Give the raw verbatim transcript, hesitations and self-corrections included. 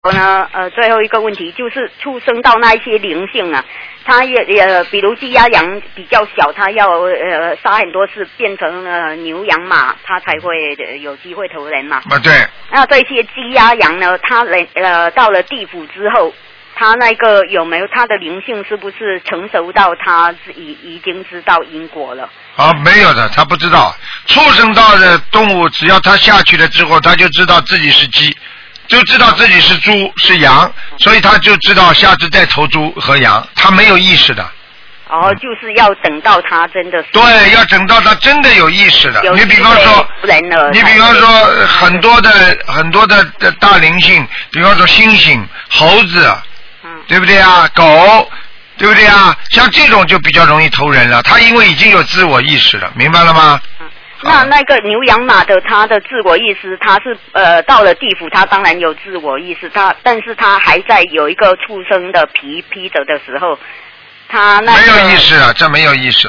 呢，呃，最后一个问题就是畜生到那一些灵性啊，它也也，比如鸡鸭羊比较小，它要呃杀很多次变成呃牛羊马，它才会、呃、有机会投人嘛。 啊，对。 那这些鸡鸭羊呢，它人呃到了地府之后，它那个有没有它的灵性是不是成熟到它已已经知道因果了？ 啊，没有的，他不知道。畜生道的动物，只要他下去了之后，他就知道自己是鸡。就知道自己是猪是羊，所以他就知道下次再投猪和羊，他没有意识的。 哦，就是要等到他真的是。 对，要等到他真的有意识的。你比方说，你比方说很多的很多的大灵性，比方说猩猩、猴子，嗯，对不对啊？狗，对不对啊？像这种就比较容易投人了，他因为已经有自我意识了，明白了吗？ 嗯，那那个牛羊马的他的自我意识，他是呃到了地府，他当然有自我意识，他但是他还在有一个畜生的皮披着的时候，他那个没有意识啊，这没有意识。